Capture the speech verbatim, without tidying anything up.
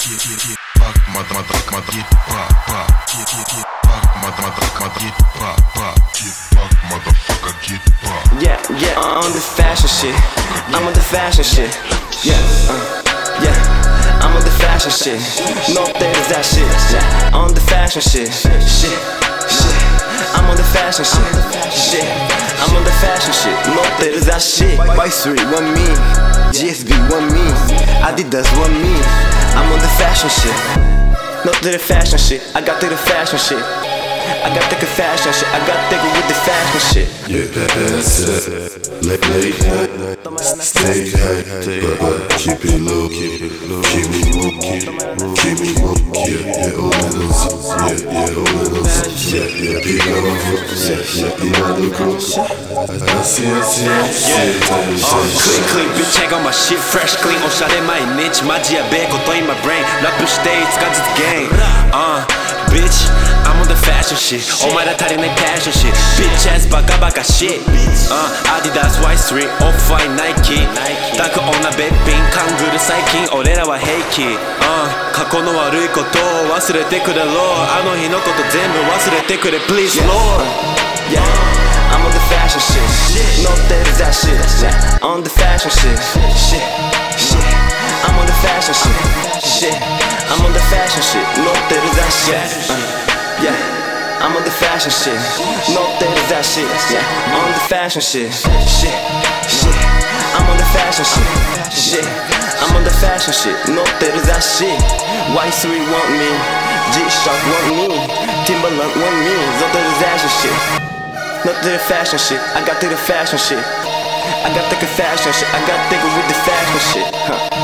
fuck mother mother mother get pop pop fuck mother mother mother get pop pop fuck motherfucker get pop. Yeah, yeah, I'm on the fashion shit. I'm on the fashion shit. Yeah, uh, yeah, I'm on the fashion shit. No there's that shit. Yeah, on the fashion shit. Shit, shit. I'm on the fashion shit. Shit, I'm on the fashion shit. No there's that shit. Y three, one me. G S B, one me. Adidas, one me. I'm on the fashion shit. No to the fashion shit. I got to the fashion shit. I got thick fashion shit. I got thick with the fashion shit. Yeah, that's it. Late, late night, stay high, but, but keep it low, keep it low, keep me monkey, keep me monkey. Yeah, yeah, oh menos, yeah, yeah, oh menos, yeah, yeah, big love, yeah, yeah, you know the group. I see, I see, I see, Clean, clean, bitch, check on my shit, fresh, clean. 오샤레毎日マジやべえこと in my brain. ラップしていつかずつ game. Uh, bitch, I'm on the fashion shit. お前ら足りない passion shit. Bitch ass バカバカ shit. Uh, Adidas Y three, Off-White Nike. たく女べっぴん勘ぐる最近俺らは平気。Uh, 過去の悪いことを忘れてくれろ。あの日のこと全部忘れてくれ Please Lord. Yeah, I'm on the fashion shit. No there's that shit. Yeah, on the fashion shit. Shit, shit. I'm on the fashion shit. Shit, I'm on the fashion shit. No there's that shit. Uh, yeah, I'm on the fashion shit. No there's that shit. Yeah, on the fashion shit. Shit, shit. I'm on the fashion shit. Shit, I'm on the fashion shit. No there's that shit. Y three want me. G-Shock want me. Timberland want me. No there's that shit. Not to the fashion shit, I got to the fashion shit. I got the fashion shit, I got to with the fashion shit. Huh.